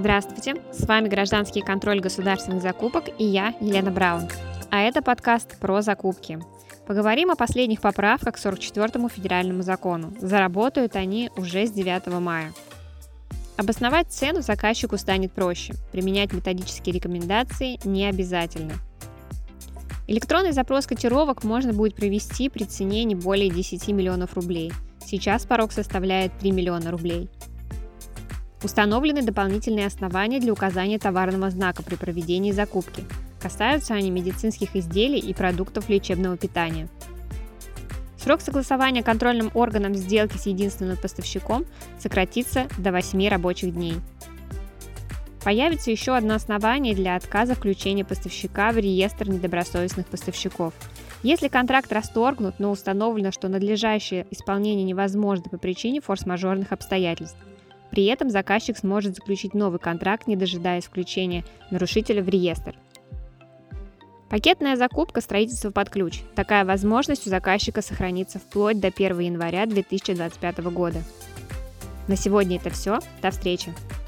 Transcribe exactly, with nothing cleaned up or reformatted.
Здравствуйте, с вами «Гражданский контроль государственных закупок» и я, Елена Браун. А это подкаст про закупки. Поговорим о последних поправках к сорок четвёртому федеральному закону. Заработают они уже с девятого мая. Обосновать цену заказчику станет проще. Применять методические рекомендации не обязательно. Электронный запрос котировок можно будет провести при цене не более десяти миллионов рублей. Сейчас порог составляет три миллиона рублей. Установлены дополнительные основания для указания товарного знака при проведении закупки. Касаются они медицинских изделий и продуктов лечебного питания. Срок согласования контрольным органом сделки с единственным поставщиком сократится до восьми рабочих дней. Появится еще одно основание для отказа включения поставщика в реестр недобросовестных поставщиков. Если контракт расторгнут, но установлено, что надлежащее исполнение невозможно по причине форс-мажорных обстоятельств. При этом заказчик сможет заключить новый контракт, не дожидаясь включения нарушителя в реестр. Пакетная закупка строительства под ключ. Такая возможность у заказчика сохранится вплоть до первого января две тысячи двадцать пятого года. На сегодня это все. До встречи!